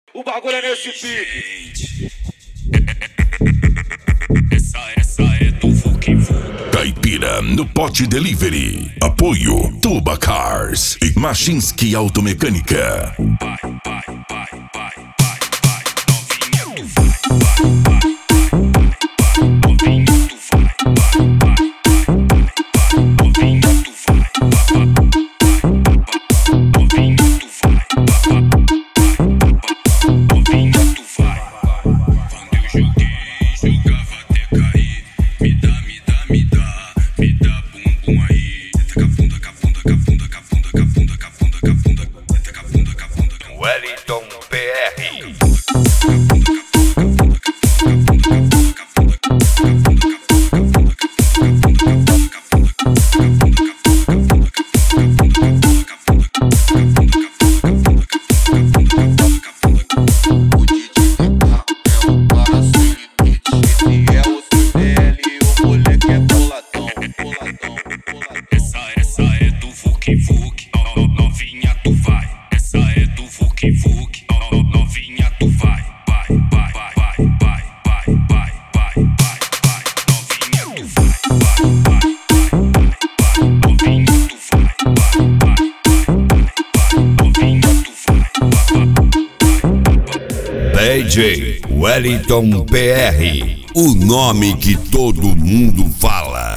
O bagulho é nesse pique. Essa é do Vuki Vuki. Caipira no Pote Delivery. Apoio Tuba Cars e Machinski Automecânica. Vai, novinha tu vai, novinha tu vai, novinha tu vai, novinha tu vai, novinha tu vai. Quando eu joguei, jogava até cair. Me dá bumbum aí. Senta capunda. Senta capunda. Wellington PR. Essa é do Vuki Vuki, novinha tu vai. Essa é do Vuki Vuki, novinha tu vai. Vai, novinha tu vai. Novinha tu vai. Novinha tu vai. DJ Wellington PR. O nome que todo mundo fala.